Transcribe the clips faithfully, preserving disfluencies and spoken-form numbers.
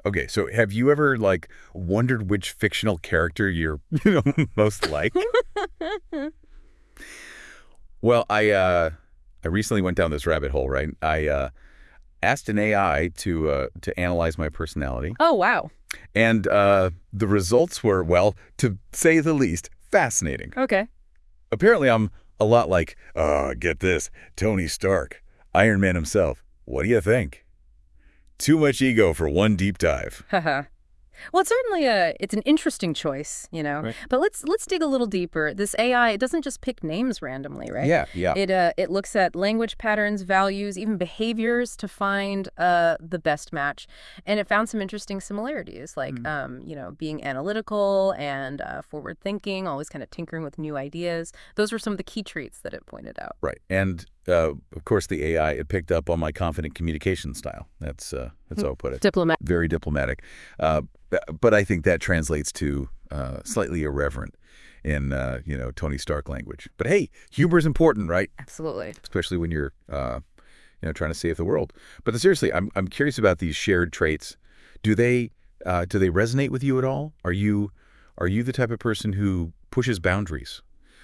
Okay, so have you ever, like, wondered which fictional character you're, you know, most like? Well, I, uh, I recently went down this rabbit hole, right? I, uh, asked an A I to, uh, to analyze my personality, Oh, wow. and, uh, the results were, well, to say the least, fascinating. Okay. Apparently, I'm a lot like, uh, get this, Tony Stark, Iron Man himself. What do you think? Too much ego for one deep dive. Haha. Well, it's certainly a it's an interesting choice, you know. Right. But let's let's dig a little deeper. This A I, it doesn't just pick names randomly, right? Yeah, yeah. It uh it looks at language patterns, values, even behaviors to find uh the best match. And it found some interesting similarities, like Hmm. um, you know, being analytical and uh, forward thinking, always kind of tinkering with new ideas. Those were some of the key traits that it pointed out. Right. And, uh, of course, the A I, it picked up on my confident communication style. That's, uh, that's how I put it. Diplomat. Very diplomatic. Uh, b- but I think that translates to uh, slightly irreverent in, uh, you know, Tony Stark language. But hey, humor is important, right? Absolutely. Especially when you're, uh, you know, trying to save the world. But seriously, I'm, I'm curious about these shared traits. Do they, uh, do they resonate with you at all? Are you, are you the type of person who pushes boundaries,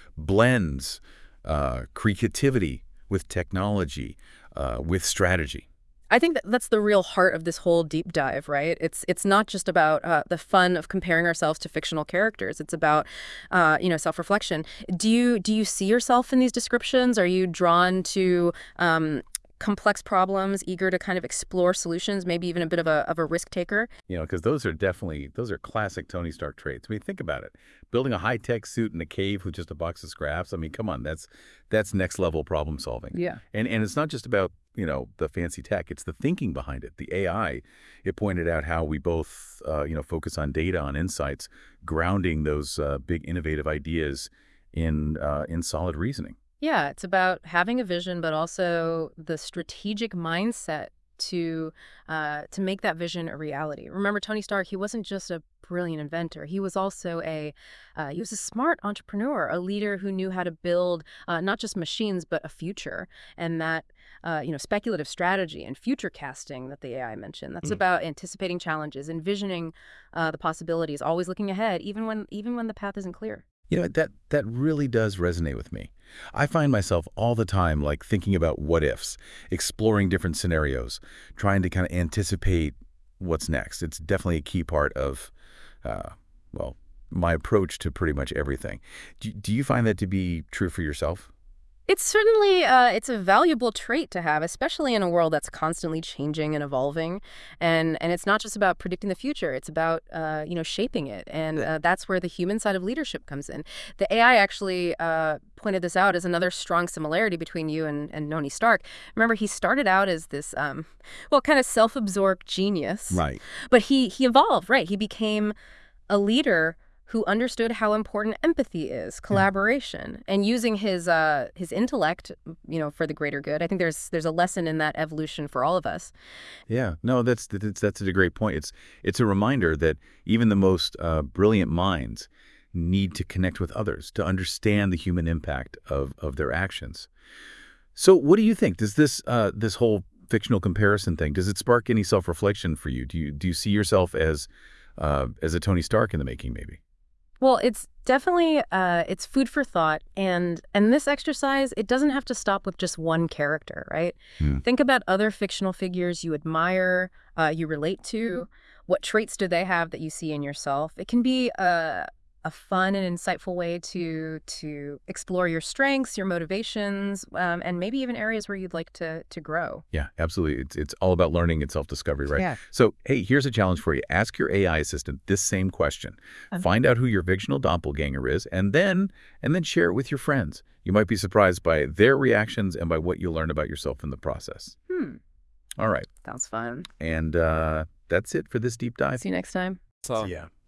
blends uh, creativity with technology, uh, with strategy? I think that that's the real heart of this whole deep dive, right? It's it's not just about uh, the fun of comparing ourselves to fictional characters. It's about, uh, you know, self-reflection. Do you do you see yourself in these descriptions? Are you drawn to um, complex problems, eager to kind of explore solutions, maybe even a bit of a of a risk taker? You know, because those are definitely, those are classic Tony Stark traits. I mean, think about it. Building a high-tech suit in a cave with just a box of scraps. I mean, come on, that's that's next level problem solving. Yeah. And and it's not just about, you know, the fancy tech. It's the thinking behind it. The A I, it pointed out how we both, uh, you know, focus on data, on insights, grounding those uh, big innovative ideas in uh, in solid reasoning. Yeah, it's about having a vision, but also the strategic mindset to uh, to make that vision a reality. Remember, Tony Stark, he wasn't just a brilliant inventor. He was also a uh, he was a smart entrepreneur, a leader who knew how to build uh, not just machines, but a future. And that uh, you know, speculative strategy and future casting that the A I mentioned. That's Mm. about anticipating challenges, envisioning uh, the possibilities, always looking ahead, even when even when the path isn't clear. You know, that that really does resonate with me. I find myself all the time like thinking about what ifs, exploring different scenarios, trying to kind of anticipate what's next. It's definitely a key part of, uh, well, my approach to pretty much everything. Do, do you find that to be true for yourself? It's certainly uh, it's a valuable trait to have, especially in a world that's constantly changing and evolving, and and it's not just about predicting the future. It's about uh, you know, shaping it, and uh, that's where the human side of leadership comes in. The A I actually uh, pointed this out as another strong similarity between you and and Tony Stark. Remember, he started out as this um, well, kind of self-absorbed genius, Right. but he he evolved, right? He became a leader who understood how important empathy is, Yeah. collaboration, and using his uh, his intellect, you know, for the greater good. I think there's there's a lesson in that evolution for all of us. Yeah. No, that's that's that's a great point. It's it's a reminder that even the most uh, brilliant minds need to connect with others to understand the human impact of of their actions. So, what do you think? Does this uh, this whole fictional comparison thing, does it spark any self-reflection for you? Do you do you see yourself as uh, as a Tony Stark in the making, maybe? Well, it's definitely uh, it's food for thought, and and this exercise, it doesn't have to stop with just one character, right? Hmm. Think about other fictional figures you admire, uh, you relate to. What traits do they have that you see in yourself? It can be a a fun and insightful way to to explore your strengths, your motivations, um, and maybe even areas where you'd like to to grow. Yeah, absolutely. It's it's all about learning and self-discovery, right? Yeah. So, hey, here's a challenge for you. Ask your A I assistant this same question. Um, Find out who your fictional doppelganger is, and then and then share it with your friends. You might be surprised by their reactions and by what you learn about yourself in the process. Hmm. All right. Sounds fun. And uh, that's it for this deep dive. See you next time. So Yeah.